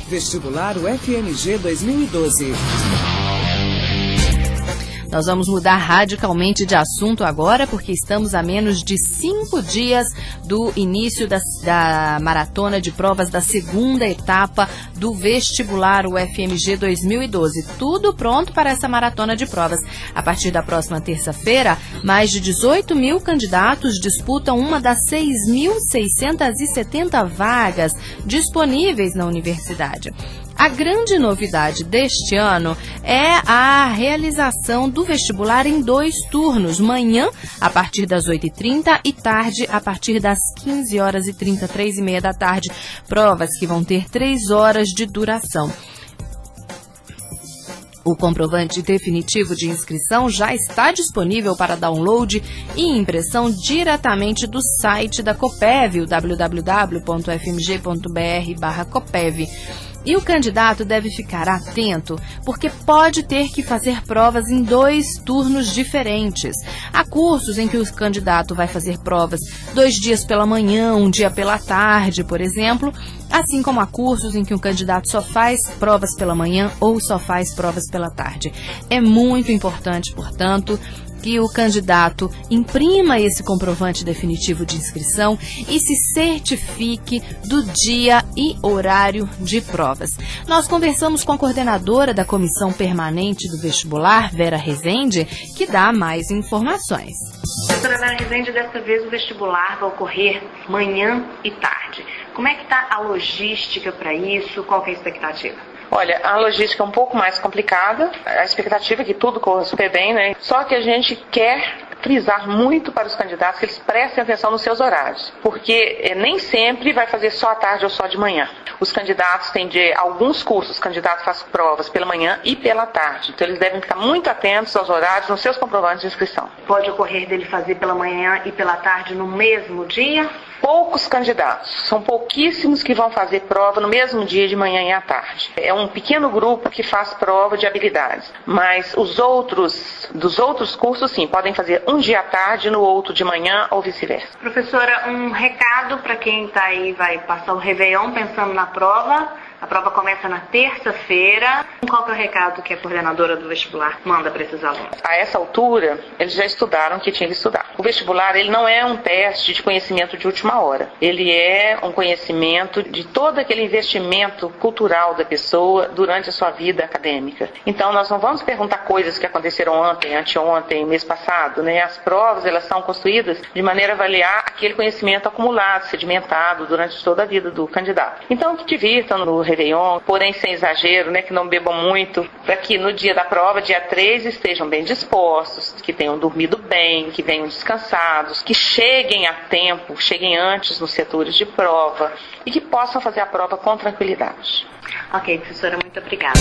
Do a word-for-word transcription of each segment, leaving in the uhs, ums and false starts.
Vestibular U F M G dois mil e doze. Nós vamos mudar radicalmente de assunto agora, porque estamos a menos de cinco dias do início da, da maratona de provas da segunda etapa do vestibular U F M G dois mil e doze. Tudo pronto para essa maratona de provas. A partir da próxima terça-feira, mais de dezoito mil candidatos disputam uma das seis mil seiscentas e setenta vagas disponíveis na universidade. A grande novidade deste ano é a realização do vestibular em dois turnos, manhã a partir das oito e trinta e tarde a partir das quinze horas e trinta, três e meia da tarde. Provas que vão ter três horas de duração. O comprovante definitivo de inscrição já está disponível para download e impressão diretamente do site da Coppev, o w w w ponto f m g ponto b r barra Coppev. E o candidato deve ficar atento, porque pode ter que fazer provas em dois turnos diferentes. Há cursos em que o candidato vai fazer provas dois dias pela manhã, um dia pela tarde, por exemplo, assim como há cursos em que o candidato só faz provas pela manhã ou só faz provas pela tarde. É muito importante, portanto, que o candidato imprima esse comprovante definitivo de inscrição e se certifique do dia e horário de provas. Nós conversamos com a coordenadora da Comissão Permanente do Vestibular, Vera Rezende, que dá mais informações. Doutora Vera Rezende, dessa vez o vestibular vai ocorrer manhã e tarde. Como é que está a logística para isso? Qual que é a expectativa? Olha, a logística é um pouco mais complicada, a expectativa é que tudo corra super bem, né? Só que a gente quer frisar muito para os candidatos que eles prestem atenção nos seus horários, porque é, nem sempre vai fazer só à tarde ou só de manhã. Os candidatos têm de alguns cursos, os candidatos fazem provas pela manhã e pela tarde, então eles devem ficar muito atentos aos horários nos seus comprovantes de inscrição. Pode ocorrer dele fazer pela manhã e pela tarde no mesmo dia? Poucos candidatos, são pouquíssimos que vão fazer prova no mesmo dia de manhã e à tarde. É um pequeno grupo que faz prova de habilidades, mas os outros, dos outros cursos sim, podem fazer um dia à tarde, no outro de manhã ou vice-versa. Professora, um recado para quem está aí, vai passar o Réveillon pensando na prova. A prova começa na terça-feira. Qual que é o recado que a coordenadora do vestibular manda para esses alunos? A essa altura, eles já estudaram o que tinha que estudar. O vestibular, ele não é um teste de conhecimento de última hora. Ele é um conhecimento de todo aquele investimento cultural da pessoa durante a sua vida acadêmica. Então, nós não vamos perguntar coisas que aconteceram ontem, anteontem, mês passado, né? As provas, elas são construídas de maneira a avaliar aquele conhecimento acumulado, sedimentado durante toda a vida do candidato. Então, que divirtam no Réveillon, porém sem exagero, né, que não bebam muito, para que no dia da prova, dia três, estejam bem dispostos, que tenham dormido bem, que venham descansados, que cheguem a tempo, cheguem antes nos setores de prova e que possam fazer a prova com tranquilidade. Ok, professora, muito obrigada.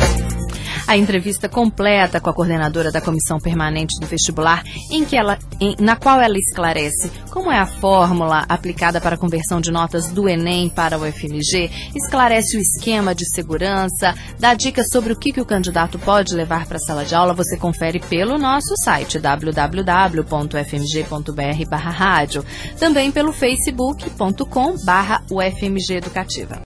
A entrevista completa com a coordenadora da Comissão Permanente do Vestibular, em que ela, em, na qual ela esclarece como é a fórmula aplicada para a conversão de notas do Enem para o U F M G, esclarece o esquema de segurança, dá dicas sobre o que, que o candidato pode levar para a sala de aula. Você confere pelo nosso site w w w ponto f m g ponto b r barra rádio, também pelo facebook ponto com barra U F M G Educativa.